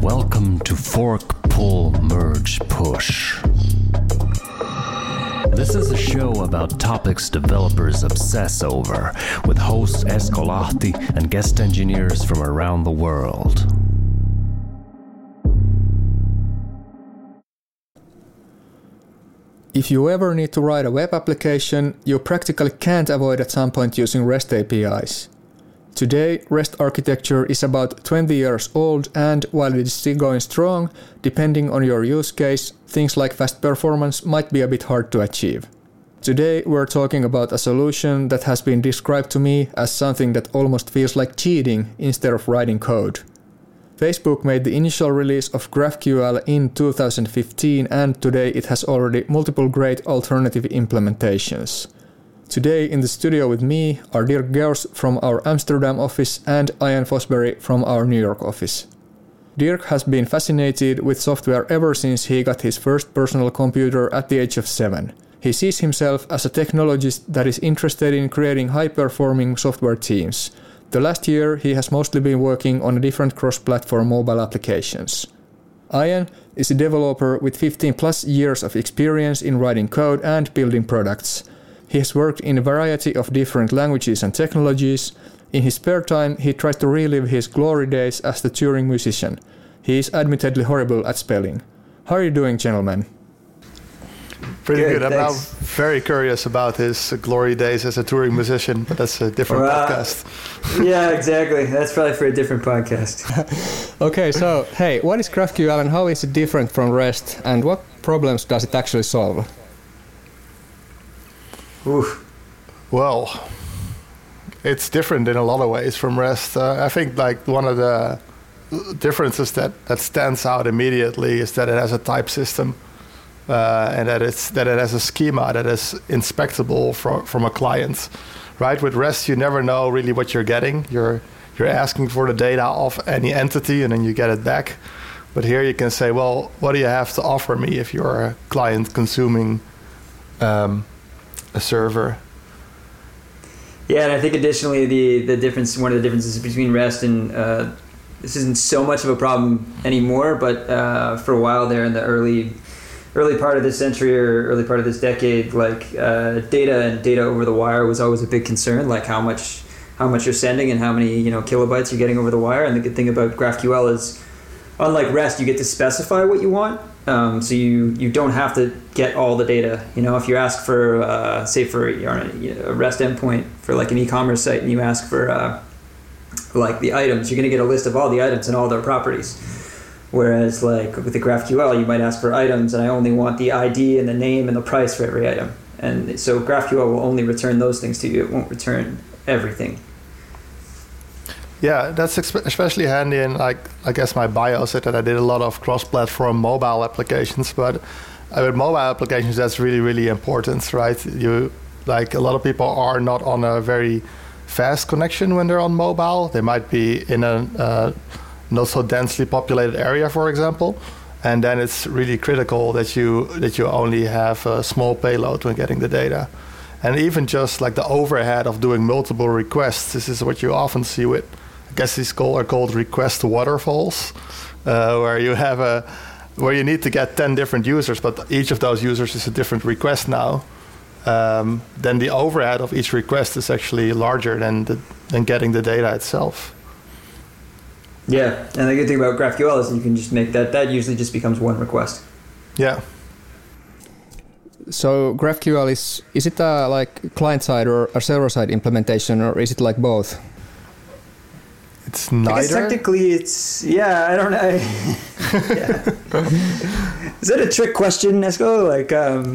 Welcome to Fork, Pull, Merge, Push. This is a show about topics developers obsess over, with hosts Esko Lahti and guest engineers from around the world. If you ever need to write a web application, you practically can't avoid at some point using REST APIs. Today, REST architecture is about 20 years old, and while it is still going strong, depending on your use case, things like fast performance might be a bit hard to achieve. Today, we're talking about a solution that has been described to me as something that almost feels like cheating instead of writing code. Facebook made the initial release of GraphQL in 2015, and today it has already multiple great alternative implementations. Today in the studio with me are Dirk Gers from our Amsterdam office and Ian Fosbury from our New York office. Dirk has been fascinated with software ever since he got his first personal computer at the age of 7. He sees himself as a technologist that is interested in creating high-performing software teams. The last year he has mostly been working on different cross-platform mobile applications. Ian is a developer with 15 plus years of experience in writing code and building products. He has worked in a variety of different languages and technologies. In his spare time, he tries to relive his glory days as the touring musician. He is admittedly horrible at spelling. How are you doing, gentlemen? Pretty good. I'm now Thanks. very curious about his glory days as a touring musician, but that's a different podcast. Yeah, exactly. That's probably for a different podcast. Okay, so hey, what is GraphQL and how is it different from REST, and what problems does it actually solve? Oof. Well, it's different in a lot of ways from REST. I think like one of the differences that stands out immediately is that it has a type system. And that it has a schema that is inspectable from a client, right? With REST, you never know really what you're getting. You're asking for the data of any entity, and then you get it back. But here you can say, well, what do you have to offer me if you're a client consuming a server? Yeah, and I think additionally one of the differences between REST and this isn't so much of a problem anymore, but for a while there in the early part of this century or early part of this decade, like data over the wire was always a big concern, like how much you're sending and how many kilobytes you're getting over the wire. And the good thing about GraphQL is, unlike REST, you get to specify what you want, so you don't have to get all the data. If you ask for say for a REST endpoint for like an e-commerce site, and you ask for like the items, you're going to get a list of all the items and all their properties. Whereas like with the GraphQL, you might ask for items, and I only want the ID and the name and the price for every item. And so GraphQL will only return those things to you. It won't return everything. Yeah, that's especially handy in, like, I guess my bio said that I did a lot of cross-platform mobile applications, but with mobile applications, that's really, really important, right? A lot of people are not on a very fast connection when they're on mobile. They might be in a not so densely populated area, for example, and then it's really critical that you only have a small payload when getting the data. And even just like the overhead of doing multiple requests, this is what you often see with, I guess these are called request waterfalls, where you need to get 10 different users, but each of those users is a different request now. Then the overhead of each request is actually larger than getting the data itself. Yeah, and the good thing about GraphQL is you can just make that usually just becomes one request. Yeah. So GraphQL is it a like client-side or a server-side implementation, or is it like both? It's neither. I guess technically I don't know. Yeah. Is that a trick question, Esko? Like,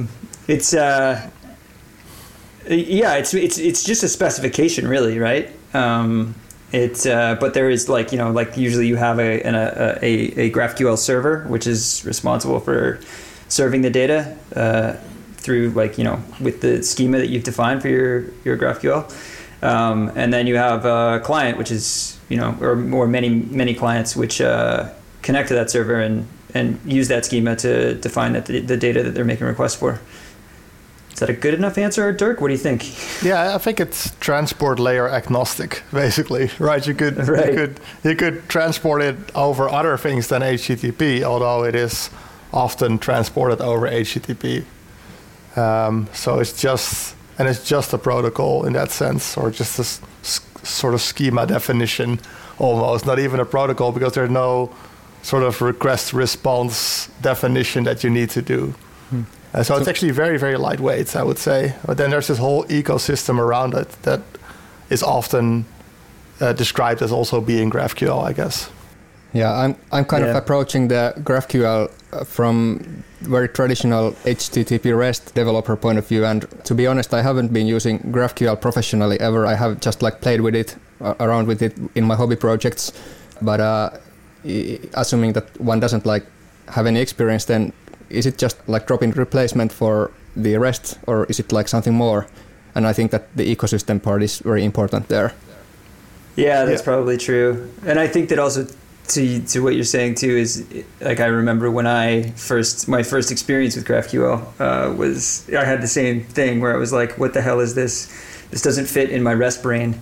it's just a specification, really, right? But there is like usually you have a GraphQL server which is responsible for serving the data through with the schema that you've defined for your GraphQL, and then you have a client which is or many clients which connect to that server and use that schema to define the data that they're making requests for. that a good enough answer, Dirk? What do you think? Yeah, I think it's transport layer agnostic, basically, right? You could transport it over other things than HTTP, although it is often transported over HTTP. So it's just a protocol in that sense, or just a sort of schema definition, almost not even a protocol, because there's no sort of request response definition that you need to do. So it's actually very, very lightweight, I would say. But then there's this whole ecosystem around it that is often described as also being GraphQL, I guess. Yeah, I'm kind of approaching the GraphQL from very traditional HTTP REST developer point of view. And to be honest, I haven't been using GraphQL professionally ever. I have just like played with it, around with it in my hobby projects. But assuming that one doesn't like have any experience, then is it just like drop-in replacement for the REST, or is it like something more? And I think that the ecosystem part is very important there. Yeah, that's probably true. And I think that also to what you're saying too is, like, I remember when my first experience with GraphQL was, I had the same thing where I was like, what the hell is this? This doesn't fit in my REST brain.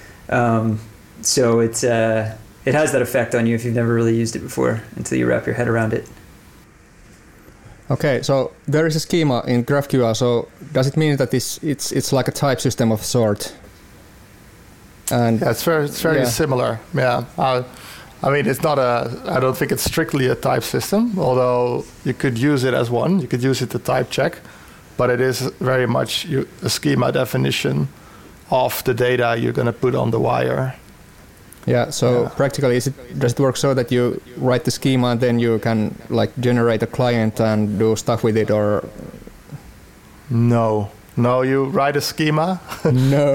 So it has that effect on you if you've never really used it before until you wrap your head around it. Okay, so there is a schema in GraphQL. So does it mean that it's like a type system of sort? And yeah, it's very similar. Yeah, I mean, it's not I don't think it's strictly a type system, although you could use it as one. You could use it to type check, but it is very much a schema definition of the data you're going to put on the wire. Yeah, so practically, does it work so that you write the schema and then you can like generate a client and do stuff with it, or? No, you write a schema. No.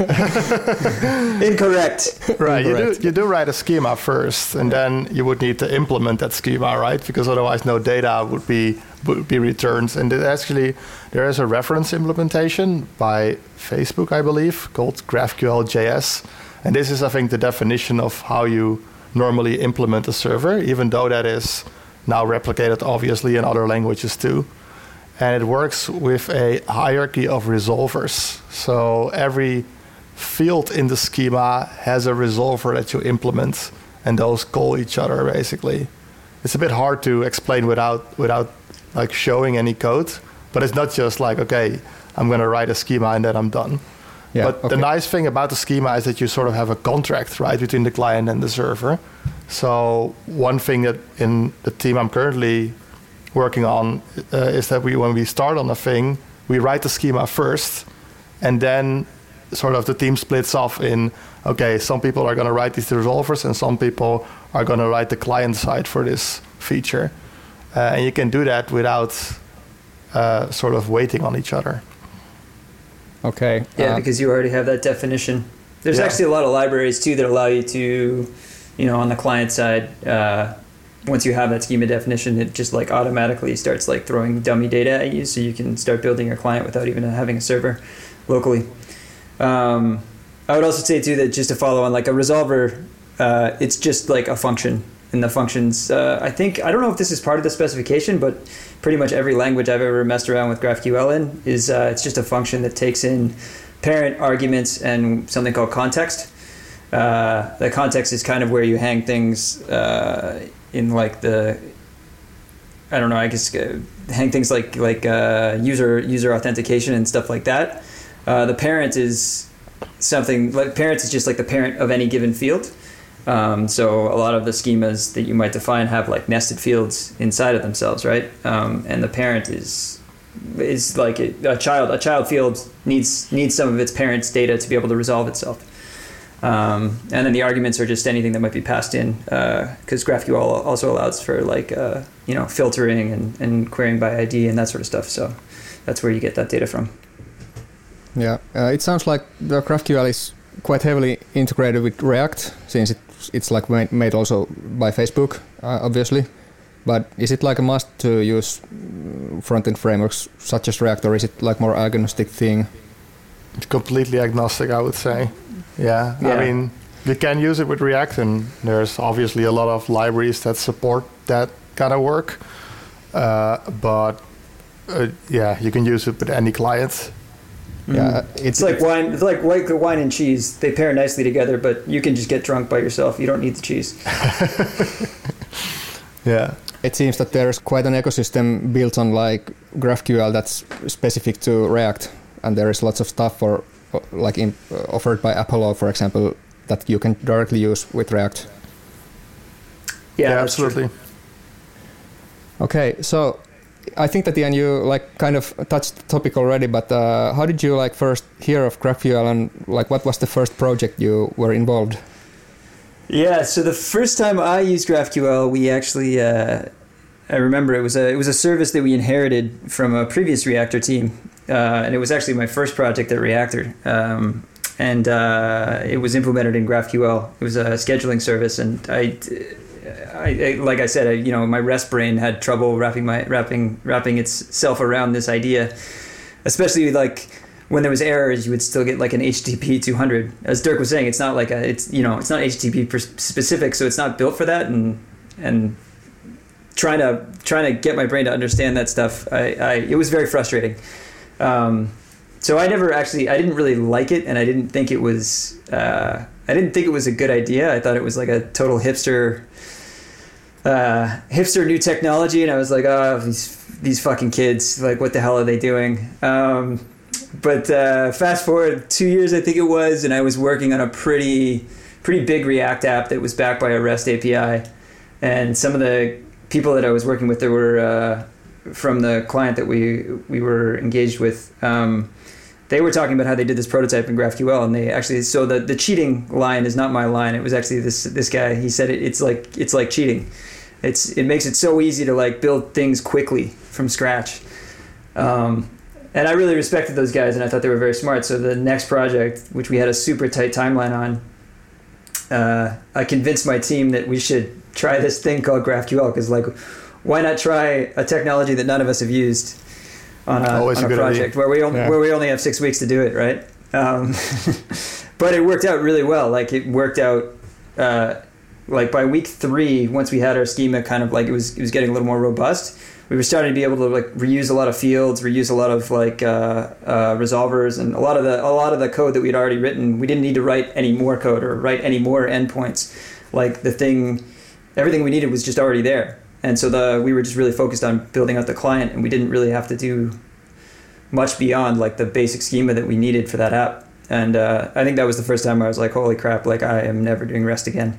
Incorrect. Right, Incorrect. You do write a schema first, and then you would need to implement that schema, right? Because otherwise no data would be returned. And there is a reference implementation by Facebook, I believe, called GraphQL.js. And this is, I think, the definition of how you normally implement a server, even though that is now replicated, obviously, in other languages too. And it works with a hierarchy of resolvers. So every field in the schema has a resolver that you implement, and those call each other, basically. It's a bit hard to explain without like showing any code, but it's not just like, okay, I'm going to write a schema and then I'm done. Yeah, but the nice thing about the schema is that you sort of have a contract, right, between the client and the server. So one thing that in the team I'm currently working on is that when we start on a thing, we write the schema first, and then sort of the team splits off in, okay, some people are going to write these resolvers and some people are going to write the client side for this feature. And you can do that without sort of waiting on each other. Okay. Yeah, because you already have that definition. There's actually a lot of libraries too that allow you to, on the client side, once you have that schema definition, it just like automatically starts like throwing dummy data at you, so you can start building your client without even having a server locally. I would also say too that just to follow on, like a resolver, it's just like a function. And the functions, I don't know if this is part of the specification, but pretty much every language I've ever messed around with GraphQL in is it's just a function that takes in parent arguments and something called context. The context is kind of where you hang things in like hang things like user authentication and stuff like that. The parent is something like parents is just like the parent of any given field. So a lot of the schemas that you might define have like nested fields inside of themselves, right? And the parent is like a child field needs some of its parent's data to be able to resolve itself. And then the arguments are just anything that might be passed in, because GraphQL also allows for like filtering and querying by ID and that sort of stuff. So that's where you get that data from. Yeah, it sounds like the GraphQL is quite heavily integrated with React, since it's like made also by Facebook, obviously. But is it like a must to use front-end frameworks such as React, or is it like more agnostic thing? It's completely agnostic, I would say. Yeah. I mean, you can use it with React, and there's obviously a lot of libraries that support that kind of work. But you can use it with any client. Yeah, it's like wine. It's like wine and cheese. They pair nicely together, but you can just get drunk by yourself. You don't need the cheese. Yeah. It seems that there's quite an ecosystem built on like GraphQL that's specific to React, and there is lots of stuff for offered by Apollo, for example, that you can directly use with React. Yeah, absolutely. True. Okay, so I think that Ian, you like kind of touched the topic already, but how did you like first hear of GraphQL, and like what was the first project you were involved? Yeah, so the first time I used GraphQL, we actually I remember it was a service that we inherited from a previous Reactor team, and it was actually my first project at Reactor, and it was implemented in GraphQL. It was a scheduling service, and I like I said, my REST brain had trouble wrapping itself around this idea, especially like when there was errors, you would still get like an HTTP 200. As Dirk was saying, it's not like it's not HTTP specific, so it's not built for that. And trying to get my brain to understand that stuff, it was very frustrating. So I didn't really like it, and I didn't think it was a good idea. I thought it was like a total hipster new technology, and I was like, oh, these fucking kids, like, what the hell are they doing? But fast forward 2 years, I think it was, and I was working on a pretty big React app that was backed by a REST API. And some of the people that I was working with, that were from the client that we were engaged with, they were talking about how they did this prototype in GraphQL, and they actually, so the cheating line is not my line. It was actually this guy. He said it's like cheating. It makes it so easy to like build things quickly from scratch. And I really respected those guys, and I thought they were very smart. So the next project, which we had a super tight timeline on, I convinced my team that we should try this thing called GraphQL, because like, why not try a technology that none of us have used on a project where we only have 6 weeks to do it, right? But it worked out really well. Like it worked out. Like by week 3, once we had our schema kind of like it was getting a little more robust, we were starting to be able to like reuse a lot of fields, reuse a lot of like resolvers, and a lot of the code that we'd already written. We didn't need to write any more code or write any more endpoints. Like everything we needed was just already there, and so we were just really focused on building out the client, and we didn't really have to do much beyond like the basic schema that we needed for that app. And I think that was the first time I was like, holy crap! Like I am never doing REST again.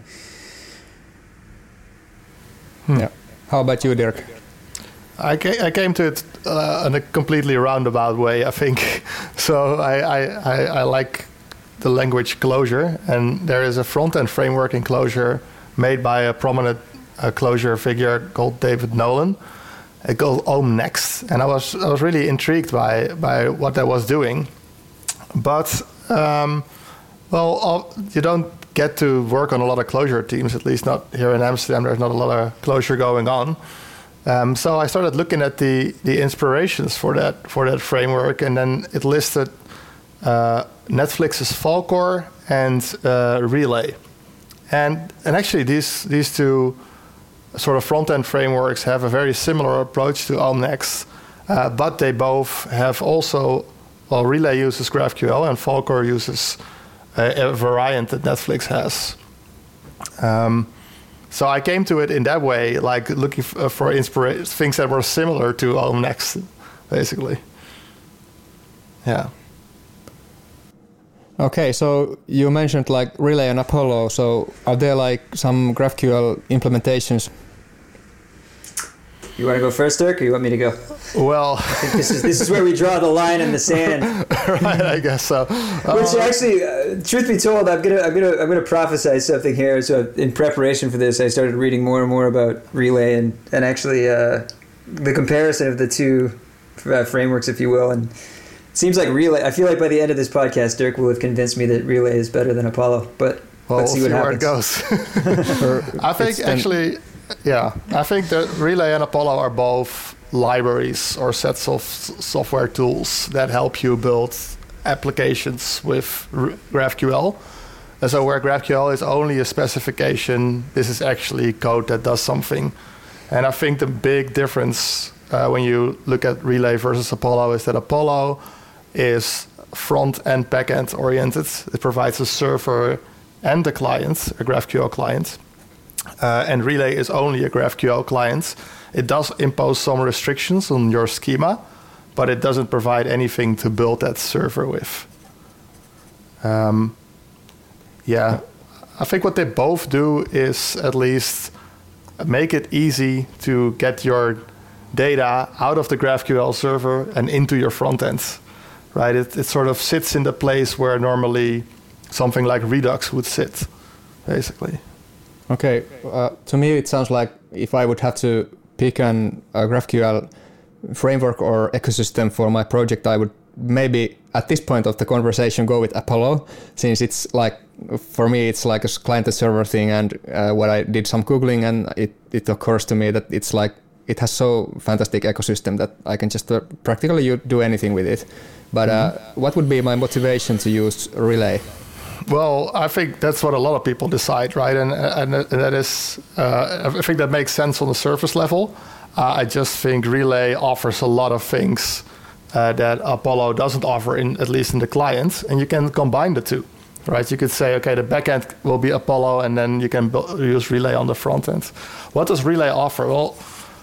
Yeah. How about you, Dirk? I came to it in a completely roundabout way, I think. So I like the language Clojure, and there is a front-end framework in Clojure made by a prominent Clojure figure called David Nolan. It's called OhmNext, and I was really intrigued by what that was doing. But you don't get to work on a lot of Clojure teams, at least not here in Amsterdam. There's not a lot of Clojure going on. So I started looking at the inspirations for that framework, and then it listed Netflix's Falcor and Relay. And actually these two sort of front-end frameworks have a very similar approach to OhmNext, but they both have also, Relay uses GraphQL and Falcor uses a variant that Netflix has. So I came to it in that way, like looking for things that were similar to OhmNext, basically. Yeah. Okay, so you mentioned like Relay and Apollo. So are there like some GraphQL implementations? You want to go first, Dirk, or you want me to go? Well, I think this is where we draw the line in the sand. Right, I guess so. Which actually, truth be told, I'm gonna prophesy something here. So in preparation for this, I started reading more and more about Relay and actually the comparison of the two frameworks, if you will. And it seems like Relay. I feel like by the end of this podcast, Dirk will have convinced me that Relay is better than Apollo. But let's see what happens. Where it goes. I think actually. Yeah, I think that Relay and Apollo are both libraries or sets of software tools that help you build applications with GraphQL. And so where GraphQL is only a specification, this is actually code that does something. And I think the big difference when you look at Relay versus Apollo is that Apollo is front and back end oriented. It provides a server and a client, a GraphQL client. And Relay is only a GraphQL client. It does impose some restrictions on your schema, but it doesn't provide anything to build that server with. I think what they both do is at least make it easy to get your data out of the GraphQL server and into your front end, right? It sort of sits in the place where normally something like Redux would sit, basically. Okay, to me it sounds like if I would have to pick a GraphQL framework or ecosystem for my project, I would maybe at this point of the conversation go with Apollo, since it's like, for me it's like a client and server thing, and when I did some Googling, and it occurs to me that it's like it has so fantastic ecosystem that I can just practically do anything with it. But what would be my motivation to use Relay? Well, I think that's what a lot of people decide, right? And that is, I think that makes sense on the surface level. I just think Relay offers a lot of things that Apollo doesn't offer, at least in the client, and you can combine the two, right? You could say, okay, the backend will be Apollo, and then you can use Relay on the front end. What does Relay offer? Well,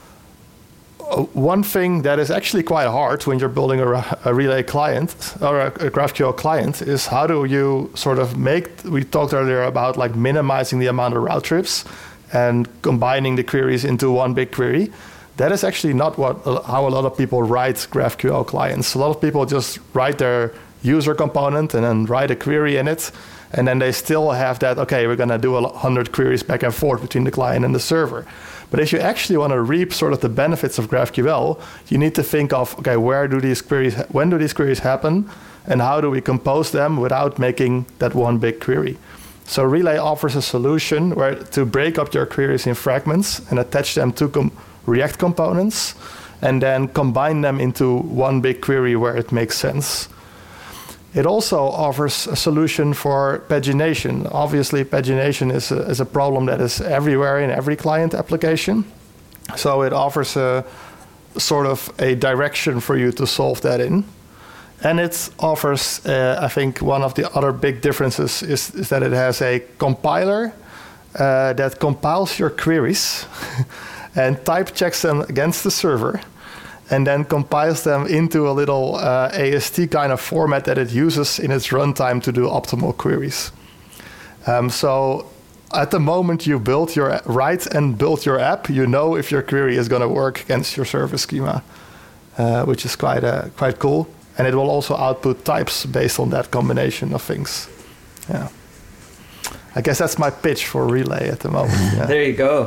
one thing that is actually quite hard when you're building a Relay client or a GraphQL client is how do you sort of we talked earlier about like minimizing the amount of route trips and combining the queries into one big query. That is actually not how a lot of people write GraphQL clients. A lot of people just write their user component and then write a query in it. And then they still have that, okay, we're going to do 100 queries back and forth between the client and the server. But if you actually want to reap sort of the benefits of GraphQL, you need to think of, okay, when do these queries happen? And how do we compose them without making that one big query? So Relay offers a solution to break up your queries in fragments and attach them to React components, and then combine them into one big query where it makes sense. It also offers a solution for pagination. Obviously, pagination is a problem that is everywhere in every client application. So it offers a sort of a direction for you to solve that in. And it offers, I think, one of the other big differences is that it has a compiler that compiles your queries and type checks them against the server, and then compiles them into a little AST kind of format that it uses in its runtime to do optimal queries. So at the moment you write and build your app, you know if your query is going to work against your server schema, which is quite cool. And it will also output types based on that combination of things. Yeah. I guess that's my pitch for Relay at the moment. Yeah. There you go.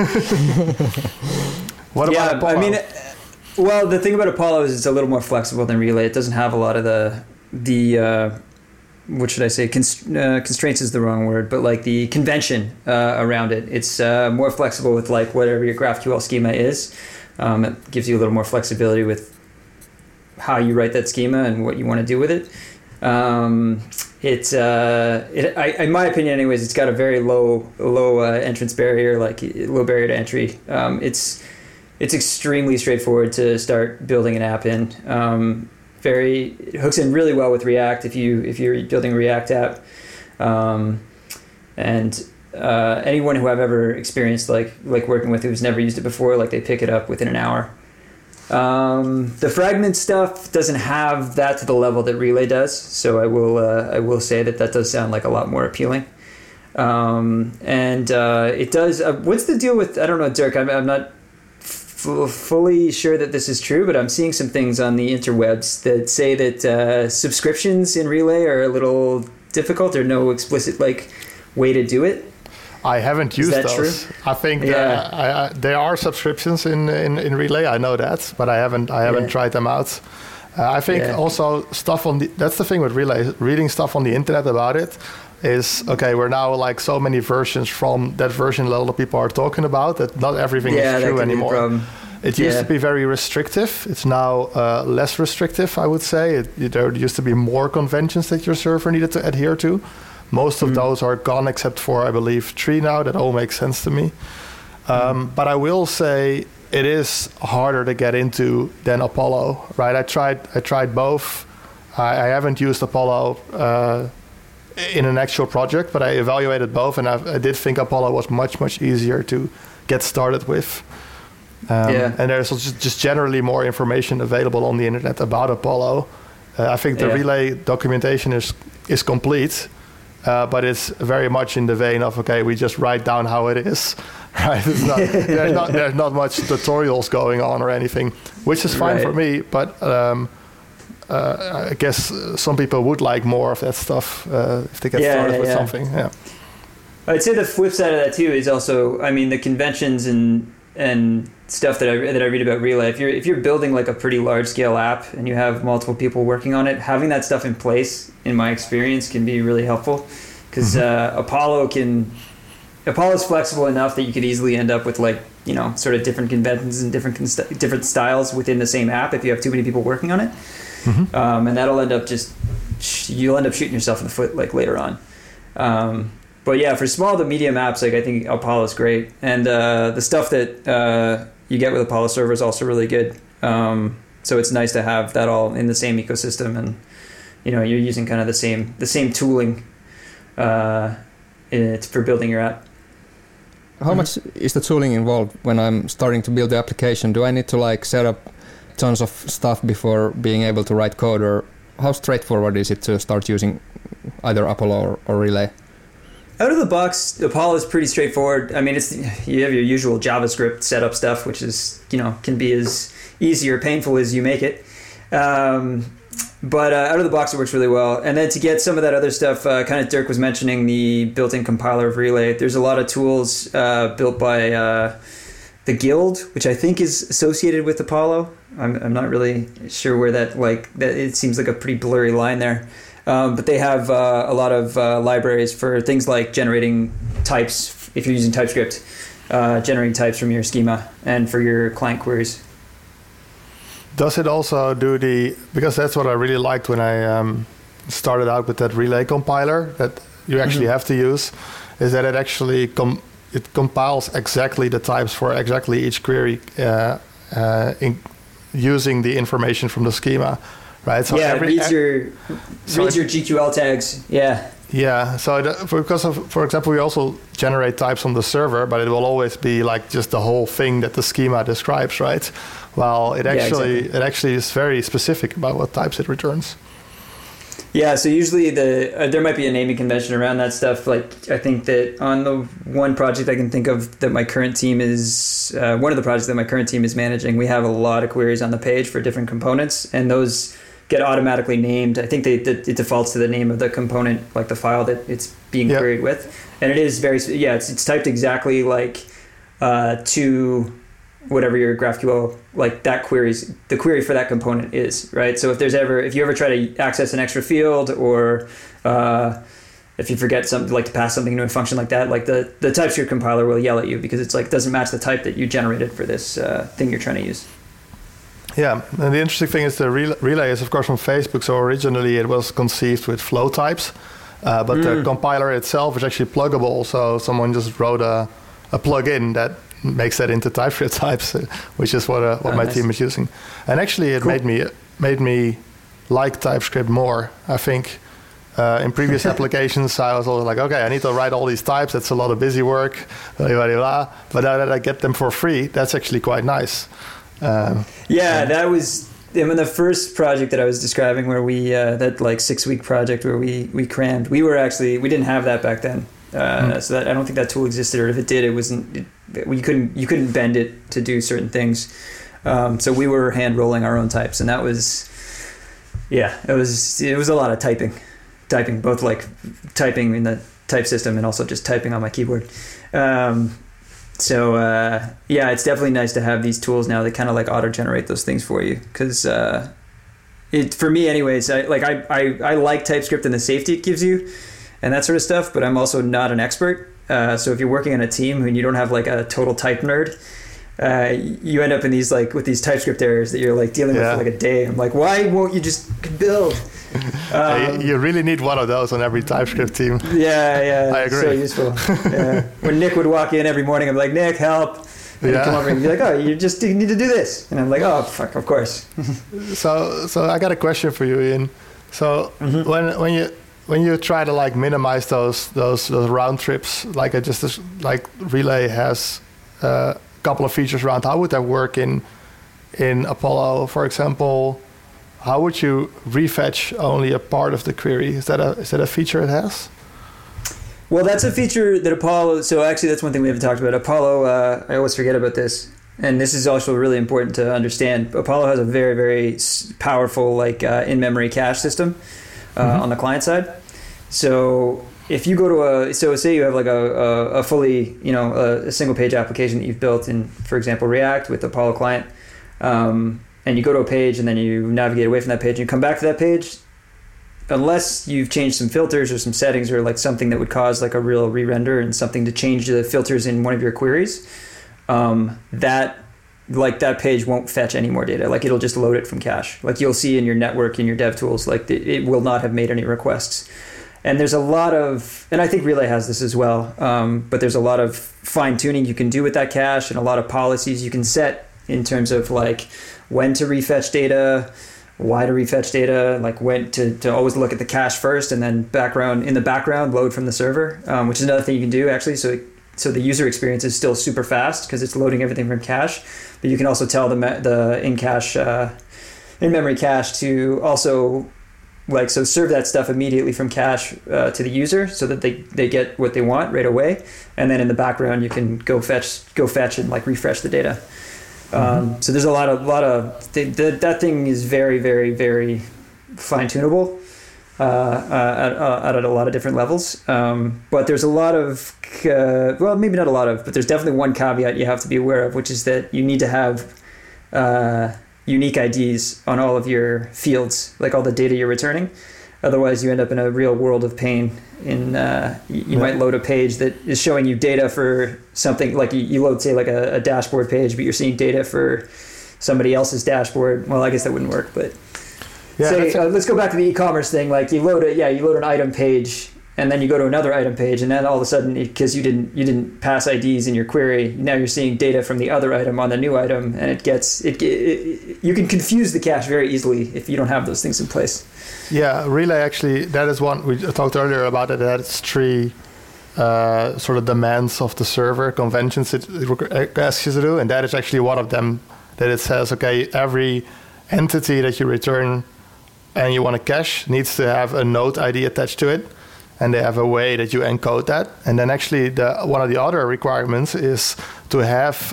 What about Apollo? I mean, well, the thing about Apollo is it's a little more flexible than Relay. It doesn't have a lot of the what should I say? Constraints is the wrong word, but like the convention around it. It's more flexible with like whatever your GraphQL schema is. It gives you a little more flexibility with how you write that schema and what you want to do with it. In my opinion, anyways, it's got a very low entrance barrier, like low barrier to entry. It's extremely straightforward to start building an app in. It hooks in really well with React if you're building a React app. And anyone who I've ever experienced like working with who's never used it before, like they pick it up within an hour. The fragment stuff doesn't have that to the level that Relay does, so I will say that does sound like a lot more appealing. It does. What's the deal with? I don't know, Dirk. I'm not fully sure that this is true, but I'm seeing some things on the interwebs that say that subscriptions in Relay are a little difficult, or no explicit like way to do it. I haven't used those. True? I think there are subscriptions in Relay. I know that, but I haven't tried them out. I think also stuff that's the thing with Relay. Reading stuff on the internet about it is okay. We're now like so many versions from that version a lot of people are talking about that not everything is true anymore. It used to be very restrictive. It's now less restrictive, I would say. There used to be more conventions that your server needed to adhere to. Most of those are gone except for, I believe, 3 now. That all makes sense to me. But I will say it is harder to get into than Apollo, right? I tried both. I haven't used Apollo in an actual project, but I evaluated both, and I did think Apollo was much easier to get started with. And there's just generally more information available on the internet about Apollo. I think the relay documentation is complete, but it's very much in the vein of, okay, we just write down how it is, right? It's not, there's not much tutorials going on or anything, which is fine for me, but I guess some people would like more of that stuff if they get started with something. Yeah, I'd say the flip side of that too is also, I mean, the conventions and stuff that I read about Relay. If you're building like a pretty large scale app and you have multiple people working on it, having that stuff in place, in my experience, can be really helpful, because Apollo's flexible enough that you could easily end up with like, you know, sort of different conventions and different styles within the same app if you have too many people working on it. And that'll end up you'll end up shooting yourself in the foot like later on. But yeah, for small to medium apps, like I think Apollo is great, and the stuff that you get with Apollo Server is also really good. So it's nice to have that all in the same ecosystem, and you know, you're using kind of the same tooling for building your app. How much is the tooling involved when I'm starting to build the application? Do I need to like set up tons of stuff before being able to write code, or how straightforward is it to start using either Apollo or Relay? Out of the box, Apollo is pretty straightforward. I mean, you have your usual JavaScript setup stuff, which is, you know, can be as easy or painful as you make it. But out of the box, it works really well. And then to get some of that other stuff, kind of Dirk was mentioning the built-in compiler of Relay. There's a lot of tools built by the Guild, which I think is associated with Apollo. I'm not really sure where that it seems like a pretty blurry line there. But they have a lot of libraries for things like generating types, if you're using TypeScript, generating types from your schema and for your client queries. Does it also do because that's what I really liked when I started out with that Relay compiler that you actually have to use, is that it actually it compiles exactly the types for exactly each query using the information from the schema. Right. So it reads your GQL tags. Yeah. Yeah. So for example, we also generate types on the server, but it will always be like just the whole thing that the schema describes, right? Well, it actually is very specific about what types it returns. Yeah. So usually there might be a naming convention around that stuff. Like I think that on the one project I can think of that my current team is one of the projects that my current team is managing, we have a lot of queries on the page for different components, and those get automatically named. I think it defaults to the name of the component, like the file that it's being queried with, and it is it's typed exactly like to whatever your GraphQL, like that the query for that component is, right? So if you ever try to access an extra field, or if you forget something, like to pass something into a function like that, like the TypeScript compiler will yell at you because it's like doesn't match the type that you generated for this thing you're trying to use. Yeah, and the interesting thing is the Relay is, of course, from Facebook. So originally it was conceived with flow types, but the compiler itself is actually pluggable. So someone just wrote a plugin that makes that into TypeScript types, which is what my team is using. And actually, it made me like TypeScript more. I think in previous applications, I was always like, okay, I need to write all these types. That's a lot of busy work, blah, blah, blah. But now that I get them for free, that's actually quite nice. That was the first project that I was describing, where we that like 6-week project where we crammed. We didn't have that back then, so that I don't think that tool existed, or if it did, it wasn't. You couldn't bend it to do certain things. So we were hand rolling our own types, and that was it was a lot of typing, both like typing in the type system and also just typing on my keyboard. So it's definitely nice to have these tools now that kind of like auto-generate those things for you, because for me anyways, I like TypeScript and the safety it gives you and that sort of stuff, but I'm also not an expert. So if you're working on a team and you don't have like a total type nerd, you end up in these like with these TypeScript errors that you're like dealing with for like a day. I'm like, why won't you just build? You really need one of those on every TypeScript team. Yeah, I agree. So useful. When Nick would walk in every morning, I'm like, Nick, help! And he'd come over and be like, oh, you need to do this. And I'm like, oh, fuck, of course. So I got a question for you, Ian. So when you try to like minimize those round trips, like Relay has a couple of features around, how would that work in Apollo, for example? How would you refetch only a part of the query? Is that a feature it has? Well, that's a feature that Apollo. So actually, that's one thing we haven't talked about. Apollo. I always forget about this, and this is also really important to understand. Apollo has a very, very powerful in-memory cache system on the client side. So if you go to say you have like a fully, a single page application that you've built in, for example, React with Apollo client. And you go to a page and then you navigate away from that page and you come back to that page, unless you've changed some filters or some settings or like something that would cause like a real re-render and something to change the filters in one of your queries, that page won't fetch any more data. Like it'll just load it from cache. Like you'll see in your network, in your dev tools, like it will not have made any requests. And there's a lot of, and I think Relay has this as well, but there's a lot of fine tuning you can do with that cache and a lot of policies you can set in terms of like when to refetch data, why to refetch data, like when to always look at the cache first and then in the background load from the server, which is another thing you can do actually. So the user experience is still super fast because it's loading everything from cache, but you can also tell the in-memory cache to also serve that stuff immediately from cache to the user so that they get what they want right away, and then in the background you can go fetch and like refresh the data. So there's a lot of that thing is very, very, very fine-tunable at a lot of different levels. But there's a lot of, maybe not a lot of, but there's definitely one caveat you have to be aware of, which is that you need to have unique IDs on all of your fields, like all the data you're returning. Otherwise, you end up in a real world of pain. You might load a page that is showing you data for something, like you load, say, like a dashboard page, but you're seeing data for somebody else's dashboard. Well, I guess that wouldn't work, but let's go back to the e-commerce thing. Like you load an item page, and then you go to another item page, and then all of a sudden, because you didn't pass IDs in your query, now you're seeing data from the other item on the new item, and you can confuse the cache very easily if you don't have those things in place. Yeah, Relay actually, that is one, we talked earlier about it, that it's 3 sort of demands of the server, conventions it asks you to do, and that is actually one of them, that it says, okay, every entity that you return and you want to cache needs to have a node ID attached to it, and they have a way that you encode that. And then actually one of the other requirements is to have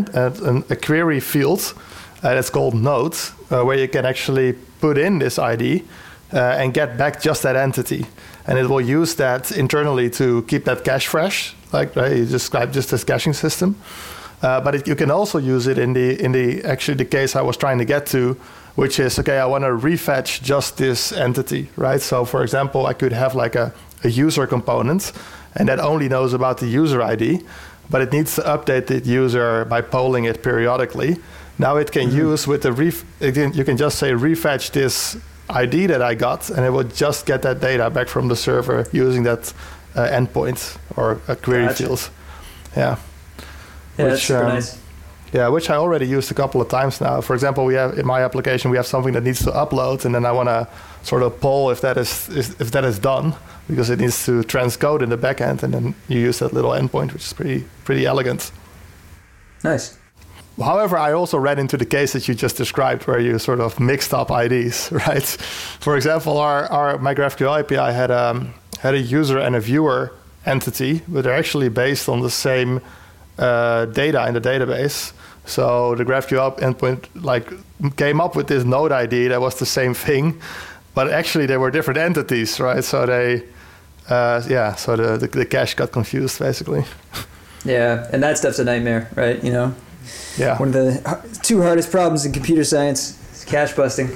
a query field that's called nodes, where you can actually put in this ID and get back just that entity. And it will use that internally to keep that cache fresh, like you described just this caching system. But you can also use it in the case I was trying to get to, which is, okay, I want to refetch just this entity, right? So for example, I could have like a user component, and that only knows about the user ID, but it needs to update the user by polling it periodically. Now it can use with you can just say refetch this ID that I got, and it will just get that data back from the server using that endpoint or a query field. Yeah. Yeah, that's super nice. Yeah, which I already used a couple of times now. For example, we have in my application, we have something that needs to upload, and then I want to sort of poll if that is done, because it needs to transcode in the backend, and then you use that little endpoint, which is pretty elegant. Nice. However, I also ran into the case that you just described, where you sort of mixed up IDs, right? For example, my GraphQL API had a user and a viewer entity, but they're actually based on the same data in the database. So the GraphQL endpoint came up with this node ID that was the same thing, but actually they were different entities, right? So the cache got confused basically. Yeah, and that stuff's a nightmare, right? Yeah. One of the 2 hardest problems in computer science is cache busting.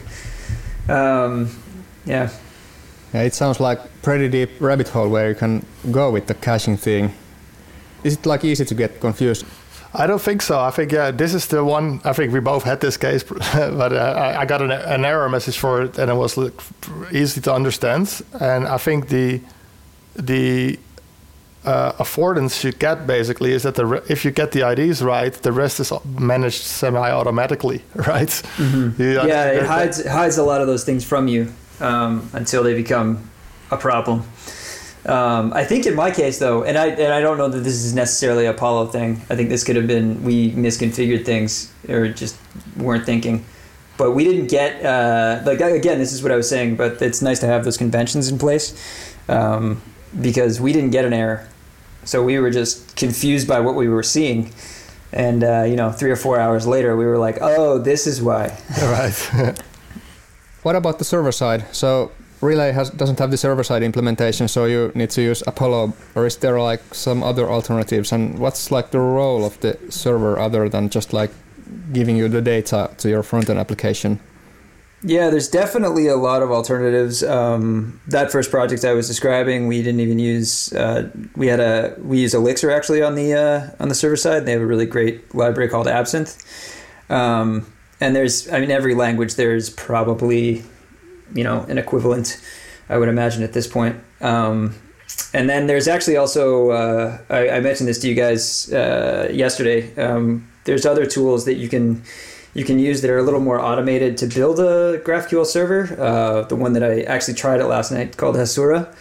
Yeah, it sounds like pretty deep rabbit hole where you can go with the caching thing. Is it easy to get confused? I don't think so. I think this is the one. I think we both had this case, but I got an error message for it, and it was easy to understand. And I think the affordance you get basically is that if you get the IDs right, the rest is managed semi-automatically, right? Mm-hmm. It hides a lot of those things from you until they become a problem. I think in my case though, and I don't know that this is necessarily a Apollo thing. I think this could have been we misconfigured things or just weren't thinking. But we didn't get again, this is what I was saying, but it's nice to have those conventions in place because we didn't get an error. So we were just confused by what we were seeing. And 3 or 4 hours later we were like, oh, this is why. Right. What about the server side? So Relay doesn't have the server-side implementation, so you need to use Apollo, or is there like some other alternatives? And what's like the role of the server other than just like giving you the data to your front-end application? Yeah, there's definitely a lot of alternatives. That first project I was describing, we didn't even use. We used Elixir actually on the server side. They have a really great library called Absinthe. And every language there's probably an equivalent, I would imagine at this point. And then there's actually also, I mentioned this to you guys yesterday. There's other tools that you can use that are a little more automated to build a GraphQL server. The one that I actually tried it last night called Hasura.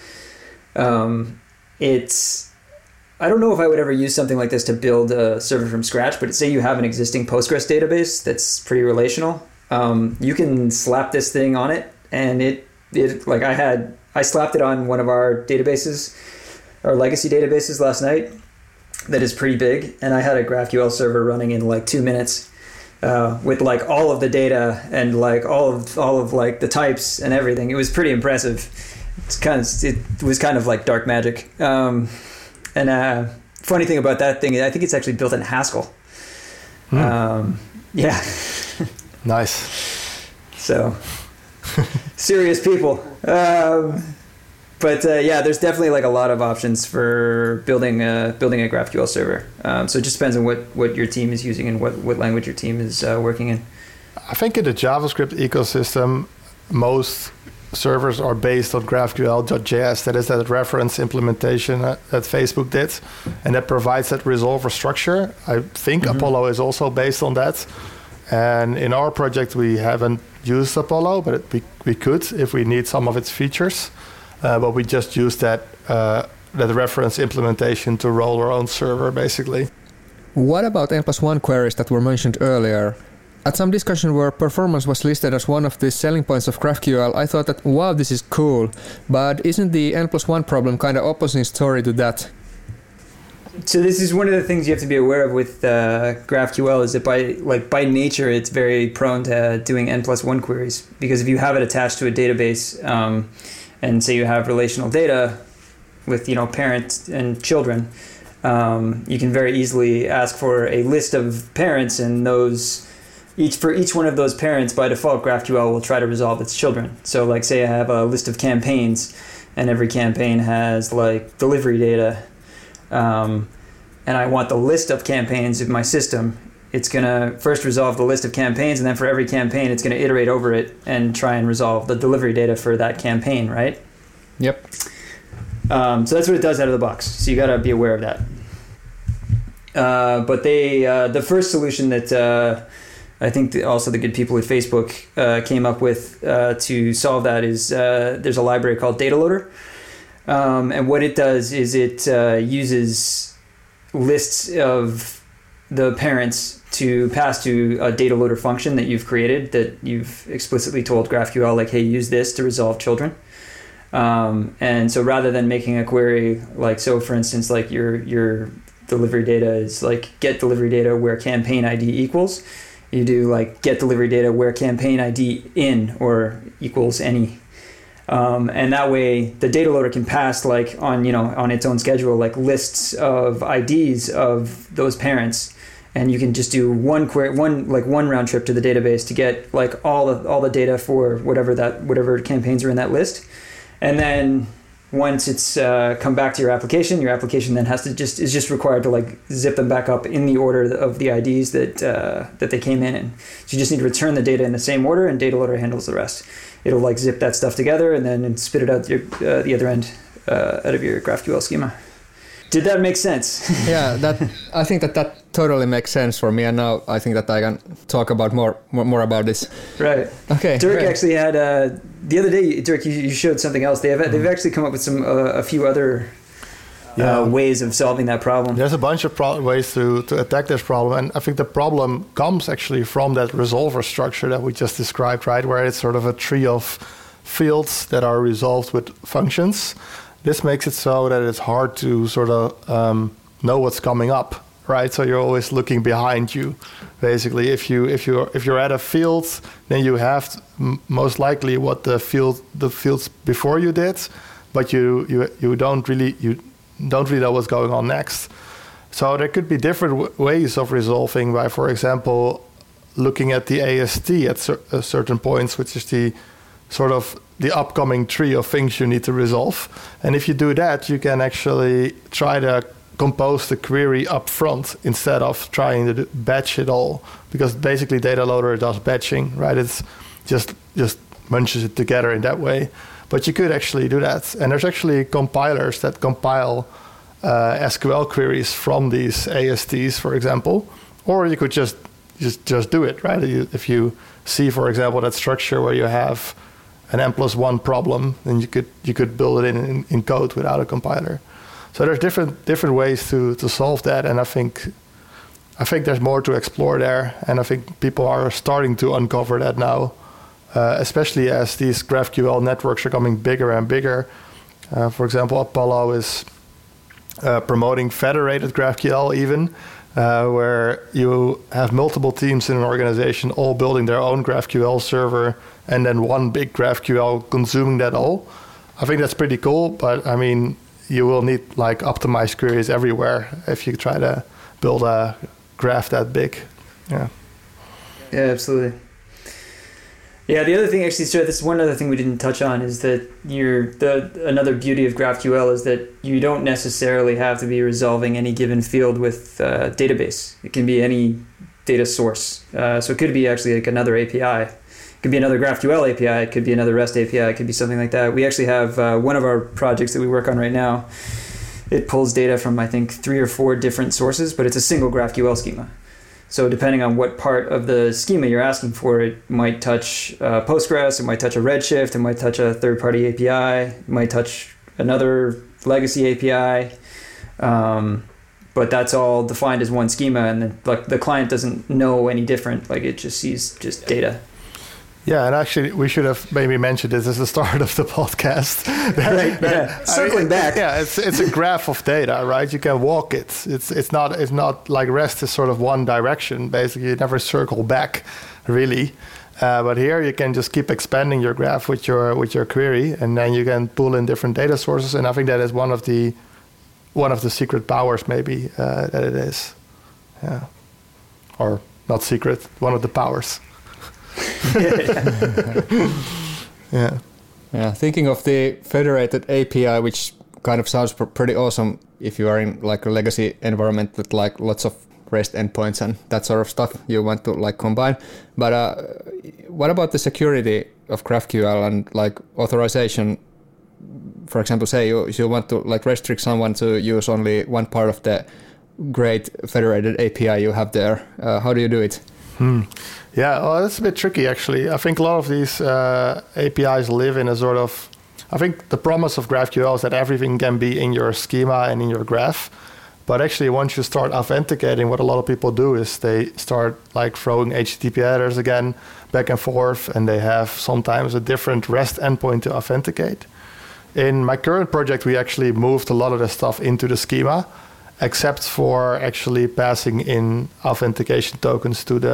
I don't know if I would ever use something like this to build a server from scratch, but say you have an existing Postgres database that's pretty relational. You can slap this thing on it, and I slapped it on one of our databases, our legacy databases last night that is pretty big, and I had a GraphQL server running in like 2 minutes with like all of the data and like all of like the types and everything. It was pretty impressive. It was kind of like dark magic. Funny thing about that thing, I think it's actually built in Haskell. Yeah. Nice. So, serious people. But there's definitely like a lot of options for building a GraphQL server. So it just depends on what your team is using and what language your team is working in. I think in the JavaScript ecosystem, most servers are based on GraphQL.js. That is that reference implementation that Facebook did, and that provides that resolver structure. I think Apollo is also based on that. And in our project, we haven't used Apollo, but we could if we need some of its features. But we just use that reference implementation to roll our own server, basically. What about N+1 queries that were mentioned earlier? At some discussion where performance was listed as one of the selling points of GraphQL, I thought that, wow, this is cool. But isn't the N+1 problem kind of opposite story to that? So this is one of the things you have to be aware of with GraphQL is that by nature it's very prone to doing N+1 queries, because if you have it attached to a database and say you have relational data with parents and children, you can very easily ask for a list of parents, and for each one of those parents, by default, GraphQL will try to resolve its children. So like say I have a list of campaigns, and every campaign has like delivery data, and I want the list of campaigns in my system. It's going to first resolve the list of campaigns, and then for every campaign, it's going to iterate over it and try and resolve the delivery data for that campaign, right? Yep. So that's what it does out of the box. So you got to be aware of that. But the first solution that I think also the good people at Facebook came up with to solve that is there's a library called DataLoader. And what it does is it uses lists of the parents to pass to a data loader function that you've created, that you've explicitly told GraphQL, like, hey, use this to resolve children. And so rather than making a query, like, so for instance, like your delivery data is like get delivery data where campaign ID equals, you do like get delivery data where campaign ID in or equals any. And that way the data loader can pass like on its own schedule, like lists of IDs of those parents. And you can just do one round trip to the database to get like all the data for whatever campaigns are in that list. And then once it's come back to your application then is just required to like zip them back up in the order of the IDs that they came in. So you just need to return the data in the same order, and data loader handles the rest. It'll like zip that stuff together and then spit it out the other end out of your GraphQL schema. Did that make sense? Yeah, I think that totally makes sense for me, and now I think that I can talk about more about this. Right. Okay. Dirk great. actually had the other day. Dirk, you showed something else. They've actually come up with a few other ways of solving that problem. There's a bunch of ways to attack this problem, and I think the problem comes actually from that resolver structure that we just described, right? Where it's sort of a tree of fields that are resolved with functions. This makes it so that it's hard to sort of know what's coming up, right? So you're always looking behind you. Basically, if you're at a field, then you have most likely what the fields before you did, but you don't really know what's going on next. So there could be different ways of resolving by, for example, looking at the AST at certain points, which is the sort of the upcoming tree of things you need to resolve. And if you do that, you can actually try to compose the query up front instead of trying to batch it all, because basically data loader does batching, right? It's just munches it together in that way. But you could actually do that. And there's actually compilers that compile SQL queries from these ASTs, for example. Or you could just do it, right? If you see, for example, that structure where you have an n+1 problem, then you could build it in code without a compiler. So there's different ways to solve that, and I think there's more to explore there, and I think people are starting to uncover that now, especially as these GraphQL networks are becoming bigger and bigger. For example, Apollo is promoting federated GraphQL even, where you have multiple teams in an organization all building their own GraphQL server and then one big GraphQL consuming that all. I think that's pretty cool, but I mean, you will need like optimized queries everywhere if you try to build a graph that big. Yeah. Yeah, absolutely. Yeah, the other thing actually, so this is one other thing we didn't touch on is that another beauty of GraphQL is that you don't necessarily have to be resolving any given field with database. It can be any data source. So it could be actually like another API. It could be another GraphQL API. It could be another REST API. It could be something like that. We actually have one of our projects that we work on right now. It pulls data from, I think, 3 or 4 different sources, but it's a single GraphQL schema. So depending on what part of the schema you're asking for, it might touch Postgres, it might touch a Redshift, it might touch a third-party API, it might touch another legacy API. But that's all defined as one schema, and the client doesn't know any different. Like, it just sees just data. Yeah, and actually, we should have maybe mentioned this as the start of the podcast. Right. Yeah. Circling back. Yeah, it's a graph of data, right? You can walk it. It's not like REST is sort of one direction. Basically, you never circle back, really. But here you can just keep expanding your graph with your query, and then you can pull in different data sources. And I think that is one of the secret powers, maybe that it is. Yeah, or not secret. One of the powers. Yeah. Thinking of the federated API, which kind of sounds pretty awesome if you are in like a legacy environment with like lots of REST endpoints and that sort of stuff you want to like combine. But what about the security of GraphQL and like authorization? For example, say you want to like restrict someone to use only one part of the great federated API you have there. How do you do it? Yeah, well, that's a bit tricky, actually. I think a lot of these APIs live in a sort of... I think the promise of GraphQL is that everything can be in your schema and in your graph. But actually, once you start authenticating, what a lot of people do is they start like throwing HTTP headers again, back and forth, and they have sometimes a different REST endpoint to authenticate. In my current project, we actually moved a lot of the stuff into the schema, except for actually passing in authentication tokens to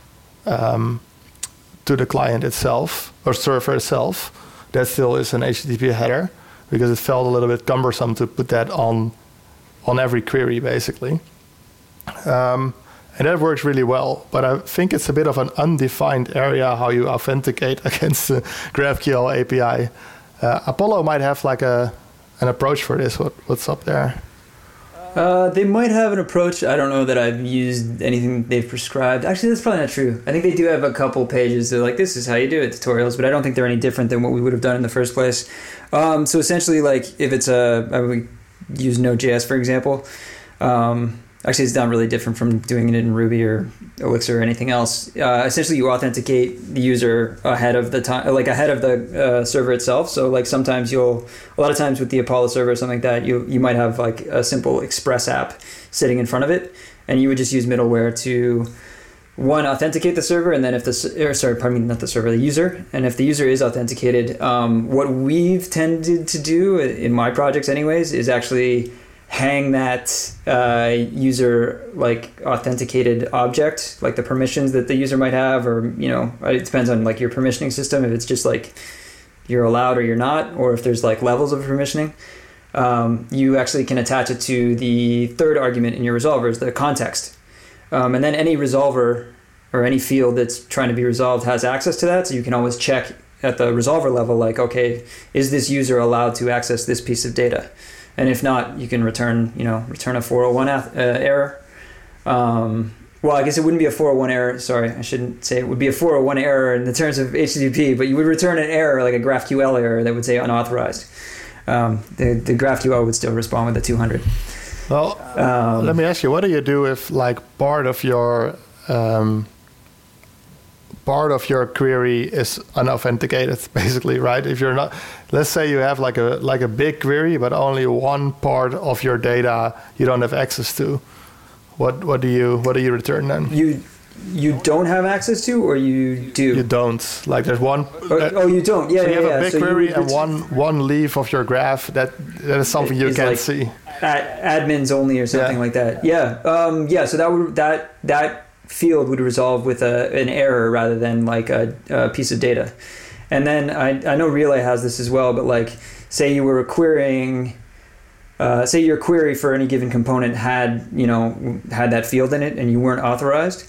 the client itself or server itself. That still is an HTTP header because it felt a little bit cumbersome to put that on every query, basically. And that works really well, but I think it's a bit of an undefined area how you authenticate against the GraphQL API. Apollo might have like an approach for this. What's up there? They might have an approach. I don't know that I've used anything they've prescribed. Actually, that's probably not true. I think they do have a couple pages that are like, this is how you do it, tutorials, but I don't think they're any different than what we would have done in the first place. So essentially, like, if it's use Node.js, for example. Actually, it's not really different from doing it in Ruby or Elixir or anything else. Essentially, you authenticate the user ahead of the time, like ahead of the server itself. So, like sometimes a lot of times with the Apollo server or something like that, you might have like a simple Express app sitting in front of it, and you would just use middleware to authenticate the server, and then if the user. And if the user is authenticated, what we've tended to do in my projects, anyways, is actually hang that user like authenticated object, like the permissions that the user might have, or it depends on like your permissioning system, if it's just like you're allowed or you're not, or if there's like levels of permissioning. You actually can attach it to the third argument in your resolvers, the context, and then any resolver or any field that's trying to be resolved has access to that, so you can always check at the resolver level, like, okay, is this user allowed to access this piece of data? And if not, you can return a 401 error. Well, I guess it wouldn't be a 401 error. Sorry, I shouldn't say it would be a 401 error in the terms of HTTP, but you would return an error, like a GraphQL error that would say unauthorized. The GraphQL would still respond with a 200. Well, let me ask you, what do you do if like part of your query is unauthenticated, basically, right? If you're not, let's say you have like a big query, but only one part of your data you don't have access to. What do you return then? You don't have access to, or you do? You don't. Like there's one. You don't. Yeah, so you have a big so query and one leaf of your graph that is something you can't see. Admins only or something like that. Yeah. So that field would resolve with an error rather than like a piece of data. And then I know Relay has this as well, but like say you were querying, say your query for any given component had that field in it and you weren't authorized.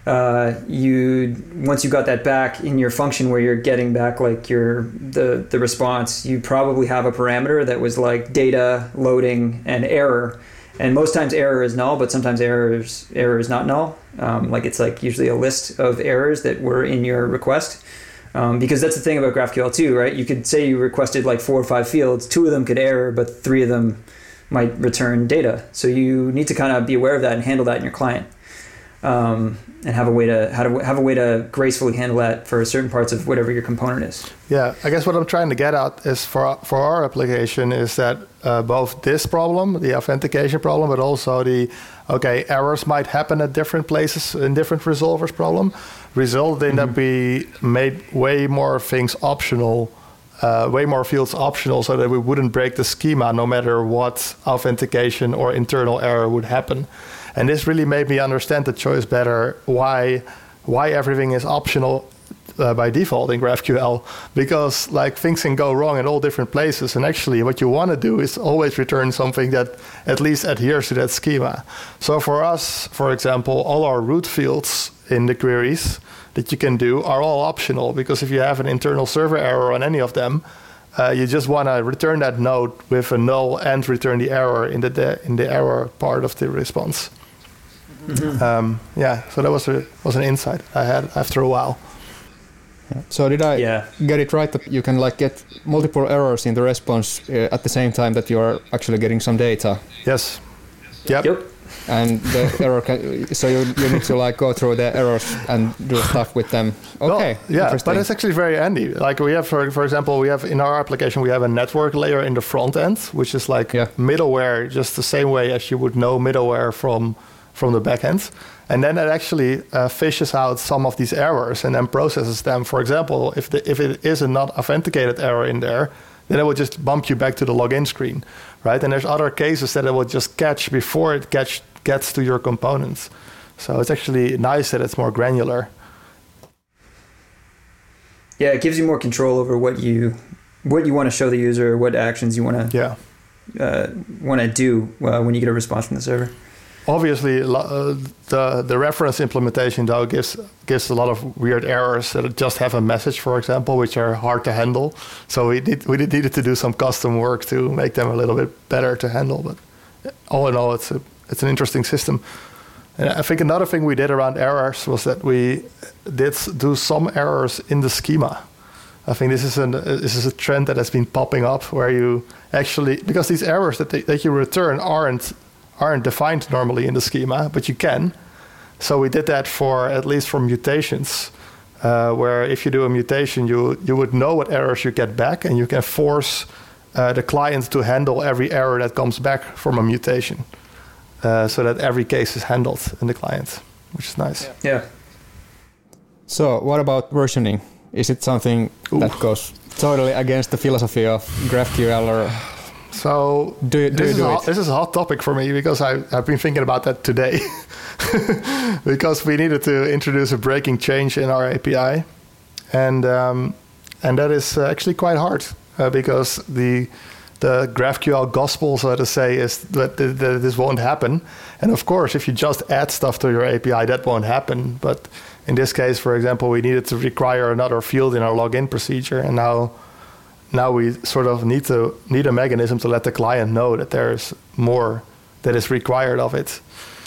Once you got that back in your function where you're getting back like the response, you probably have a parameter that was like data loading and error. And most times error is null, but sometimes error is not null. Like it's like usually a list of errors that were in your request. Because that's the thing about GraphQL too, right? You could say you requested like 4 or 5 fields, 2 of them could error, but 3 of them might return data. So you need to kind of be aware of that and handle that in your client. And have a way to gracefully handle that for certain parts of whatever your component is. Yeah, I guess what I'm trying to get at is for our application is that both this problem, the authentication problem, but also errors might happen at different places in different resolvers problem, resulted in that we made way more things optional, way more fields optional, so that we wouldn't break the schema no matter what authentication or internal error would happen. And this really made me understand the choice better, why everything is optional by default in GraphQL, because like things can go wrong in all different places, and actually what you want to do is always return something that at least adheres to that schema. So for us, for example, all our root fields in the queries that you can do are all optional, because if you have an internal server error on any of them, you just want to return that node with a null and return the error in the error part of the response. So that was an insight I had after a while. So did I get it right that you can like get multiple errors in the response at the same time that you are actually getting some data? Yes. Yep. And the error so you need to like go through the errors and do stuff with them. Okay. Well, but it's actually very handy. Like we have, for example, we have in our application we have a network layer in the front end, which is like middleware, just the same way as you would know middleware from the back end. And then it actually fishes out some of these errors and then processes them. For example, if it is a not authenticated error in there, then it will just bump you back to the login screen, right? And there's other cases that it will just catch before it gets to your components. So it's actually nice that it's more granular. Yeah, it gives you more control over what you want to show the user, what actions you want to do when you get a response from the server. Obviously, the reference implementation though gives a lot of weird errors that just have a message, for example, which are hard to handle. So we needed to do some custom work to make them a little bit better to handle. But all in all, it's an interesting system. And I think another thing we did around errors was that we did do some errors in the schema. I think this is a trend that has been popping up where you actually, because these errors that you return aren't defined normally in the schema, but you can. So we did that for at least for mutations, where if you do a mutation, you would know what errors you get back, and you can force the client to handle every error that comes back from a mutation, so that every case is handled in the client, which is nice. Yeah. So what about versioning? Is it something that goes totally against the philosophy of GraphQL, or so this is a hot topic for me because I've been thinking about that today. Because we needed to introduce a breaking change in our API, and that is actually quite hard because the GraphQL gospel, so to say, is that this won't happen. And of course, if you just add stuff to your API, that won't happen. But in this case, for example, we needed to require another field in our login procedure, and now we sort of need a mechanism to let the client know that there's more that is required of it.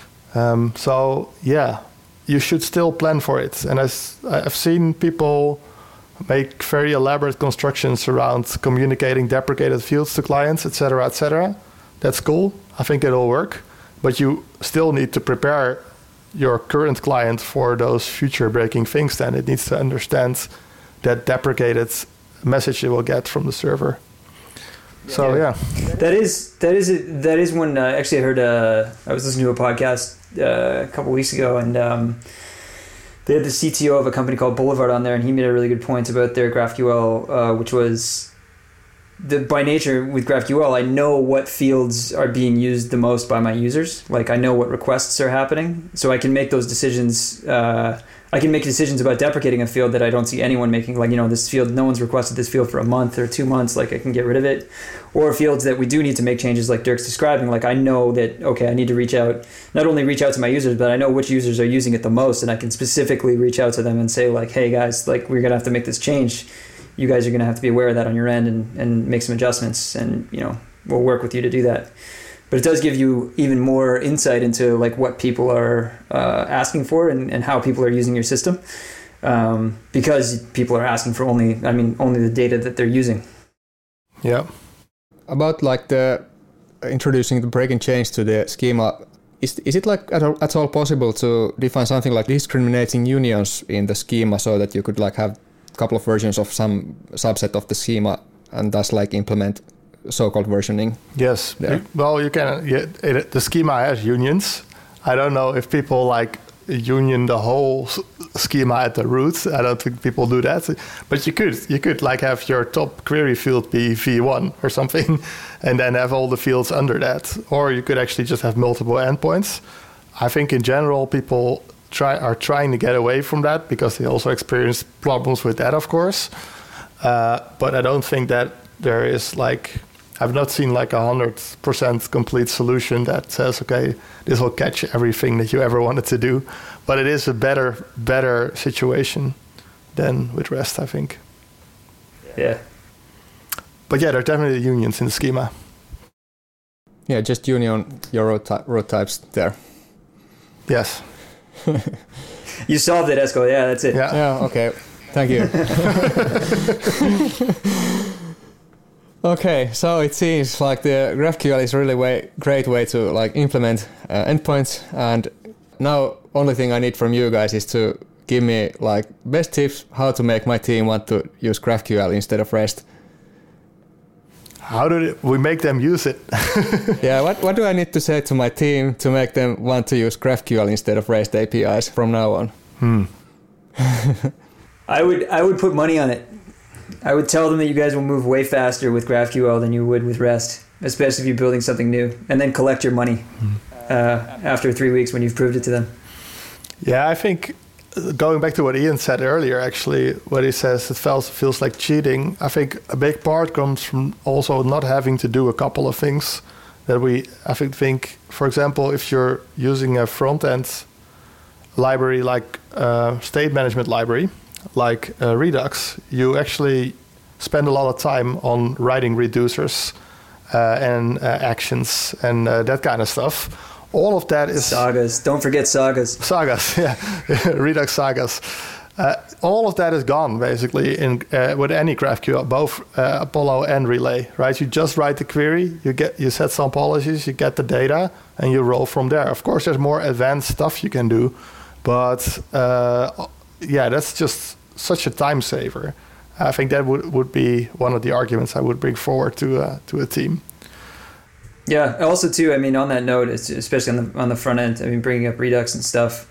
So yeah, you should still plan for it. And I've seen people make very elaborate constructions around communicating deprecated fields to clients, etc., etc. That's cool. I think it'll work. But you still need to prepare your current client for those future breaking things. Then it needs to understand that deprecated message it will get from the server. So yeah. That is when actually I heard I was listening to a podcast a couple weeks ago, and they had the CTO of a company called Boulevard on there, and he made a really good point about their GraphQL, which was by nature with GraphQL, I know what fields are being used the most by my users. Like I know what requests are happening, so I can make those decisions. I can make decisions about deprecating a field that I don't see anyone making. Like, this field, no one's requested this field for a month or 2 months. Like I can get rid of it. Or fields that we do need to make changes, like Dirk's describing. Like I know that, okay, I need to not only reach out to my users, but I know which users are using it the most. And I can specifically reach out to them and say like, hey guys, like we're going to have to make this change. You guys are going to have to be aware of that on your end and make some adjustments. And, we'll work with you to do that. But it does give you even more insight into like what people are asking for and how people are using your system, because people are asking for only the data that they're using. Yeah. About like the introducing the break and change to the schema, is it like at all possible to define something like discriminating unions in the schema so that you could like have a couple of versions of some subset of the schema and thus like implement so-called versioning? Yes. Well, you can. The schema has unions. I don't know if people like union the whole schema at the root. I don't think people do that. But you could like have your top query field be V1 or something, and then have all the fields under that. Or you could actually just have multiple endpoints. I think in general people are trying to get away from that because they also experience problems with that, of course. But I don't think that there is like. I've not seen like 100% complete solution that says, okay, this will catch everything that you ever wanted to do. But it is a better situation than with REST, I think. Yeah. But yeah, there are definitely unions in the schema. Yeah, just union your road types there. Yes. You solved it, Esko. Yeah, that's it. Yeah, okay. Thank you. Okay, so it seems like the GraphQL is really great way to like implement endpoints, and now only thing I need from you guys is to give me like best tips how to make my team want to use GraphQL instead of REST. How do we make them use it? Yeah, what do I need to say to my team to make them want to use GraphQL instead of REST APIs from now on? I would put money on it. I would tell them that you guys will move way faster with GraphQL than you would with REST, especially if you're building something new, and then collect your money after 3 weeks when you've proved it to them. Yeah, I think going back to what Ian said earlier, actually, what he says, it feels like cheating. I think a big part comes from also not having to do a couple of things that I think, for example, if you're using a front-end library like state management library, like Redux, you actually spend a lot of time on writing reducers and actions and that kind of stuff. All of that is... Sagas. Don't forget sagas. Sagas, yeah. Redux sagas. All of that is gone basically in with any GraphQL, both Apollo and Relay, right? You just write the query, you set some policies, you get the data, and you roll from there. Of course, there's more advanced stuff you can do, but that's just such a time saver. I think that would be one of the arguments I would bring forward to a team. Yeah. Also, too, I mean, on that note, especially on the front end, I mean, bringing up Redux and stuff,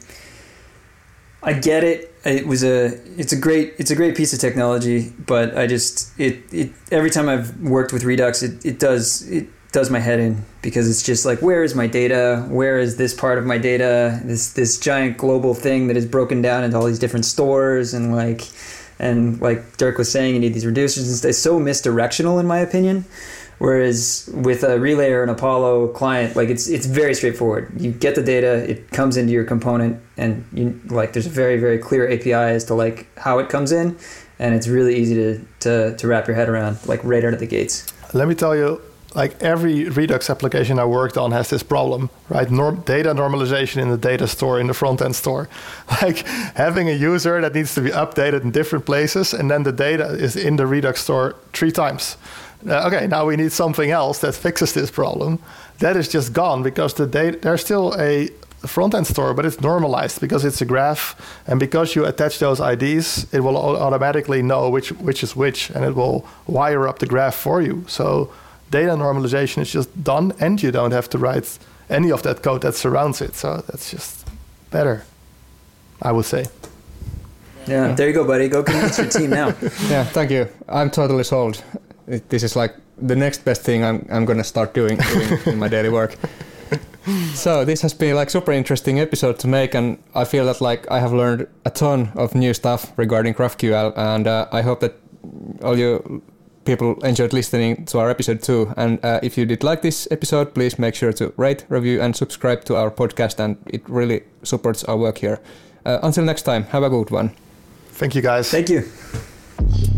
I get it. It's a great piece of technology, but I just every time I've worked with Redux, it does my head in, because it's just like, where is my data? Where is this part of my data? This giant global thing that is broken down into all these different stores, and like Dirk was saying, you need these reducers, and it's so misdirectional in my opinion. Whereas with a Relay or an Apollo client, like it's very straightforward. You get the data, it comes into your component, and there's a very, very clear API as to like how it comes in, and it's really easy to wrap your head around, like right out of the gates. Let me tell you, like every Redux application I worked on has this problem, right? Data normalization in the data store, in the front-end store. Like having a user that needs to be updated in different places, and then the data is in the Redux store 3 times. Okay, now we need something else that fixes this problem. That is just gone, because the data, there's still a front-end store, but it's normalized because it's a graph, and because you attach those IDs, it will automatically know which is which, and it will wire up the graph for you. So data normalization is just done, and you don't have to write any of that code that surrounds it. So that's just better, I would say. Yeah, there you go, buddy. Go convince your team now. Yeah, thank you. I'm totally sold. This is like the next best thing I'm going to start doing in my daily work. So this has been like super interesting episode to make, and I feel that like I have learned a ton of new stuff regarding GraphQL, and I hope that all you people enjoyed listening to our episode too. And if you did like this episode, please make sure to rate, review, and subscribe to our podcast, and it really supports our work here. Until next time, have a good one. Thank you, guys. Thank you.